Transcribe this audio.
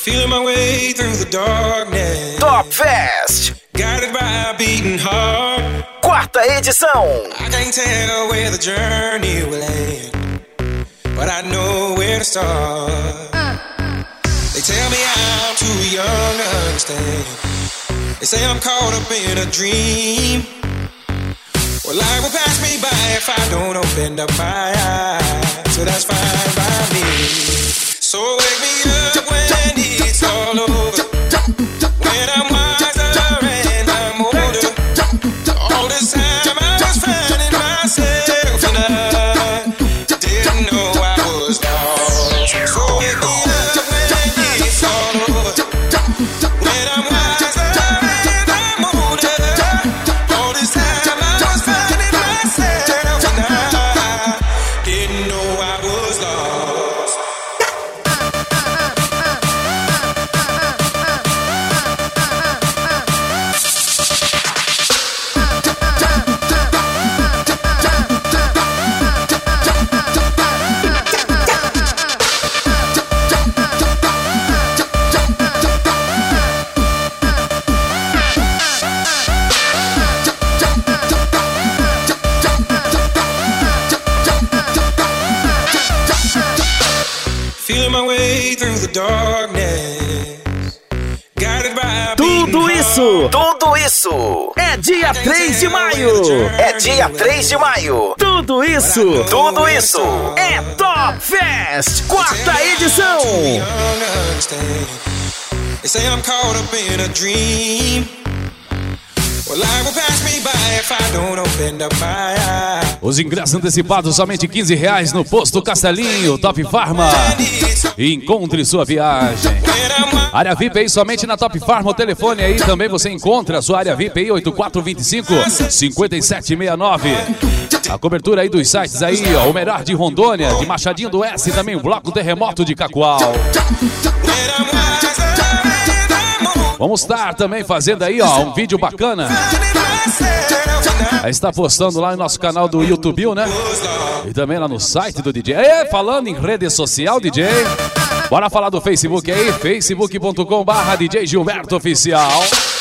Feeling my way through the darkness. Top Fest. Guided by a beating heart. Quarta edição. I can't tell where the journey will end, but I know where to start. They tell me I'm too young to understand. They say I'm caught up in a dream. Well, life will pass me by if I don't open up my eyes. So that's fine by me. So wake me up when it's all over, when I'm wiser and I'm older. All this time I was finding myself and I didn't know I was lost. So wake me up when it's all over, when I'm wiser and I'm older. All this time I was finding myself and I didn't know I was lost. Feeling my way through the darkness. Guided by a Tudo isso é dia 3 de maio. É dia 3 de maio. Tudo isso é Top Fest, quarta edição. They say I'm caught up in a dream. Well, life will pass me by if I don't open up my eyes. Os ingressos antecipados somente R$15 no Posto Castelinho, Top Pharma. Encontre sua viagem. Área VIP aí somente na Top Pharma. O telefone aí também você encontra a sua área VIP aí, 8425-5769. A cobertura aí dos sites aí, ó, o melhor de Rondônia, de Machadinho do Oeste, e também o Bloco Terremoto de Cacoal. Vamos estar também fazendo aí, ó, um vídeo bacana. Aí está postando lá no nosso canal do YouTube, né? E também lá no site do DJ. Falando em rede social, DJ, bora falar do Facebook aí, facebook.com/DJ Gilberto Oficial.